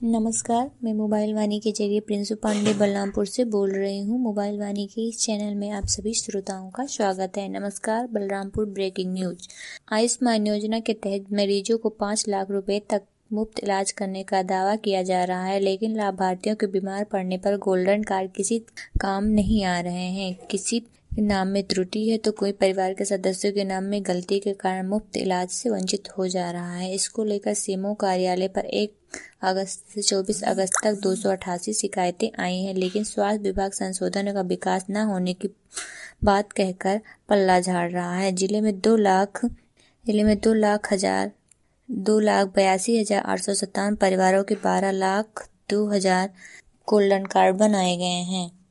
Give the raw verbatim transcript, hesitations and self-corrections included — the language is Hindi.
नमस्कार, मैं मोबाइल वाणी के जरिए प्रिंसू पांडे बलरामपुर से बोल रही हूँ। मोबाइल वाणी के इस चैनल में आप सभी श्रोताओं का स्वागत है। नमस्कार। Balrampur breaking news. आयुष्मान योजना के तहत मरीजों को पाँच लाख रुपए तक मुफ्त इलाज करने का दावा किया जा रहा है, लेकिन लाभार्थियों के बीमार पड़ने पर गोल्डन कार्ड किसी काम नहीं आ रहे हैं। किसी नाम में त्रुटि है तो कोई परिवार के सदस्यों के नाम में गलती के कारण मुफ्त इलाज से वंचित हो जा रहा है। इसको लेकर सीएमओ कार्यालय पर एक अगस्त से चौबीस अगस्त तक दो सौ अठासी शिकायतें आई हैं, लेकिन स्वास्थ्य विभाग संशोधन का विकास न होने की बात कहकर पल्ला झाड़ रहा है। जिले में दो लाख जिले में दो लाख हजार दो लाख बयासी हजार आठ सौ सत्तावन परिवारों के बारह लाख दो हजार गोल्डन कार्ड बनाए गए हैं।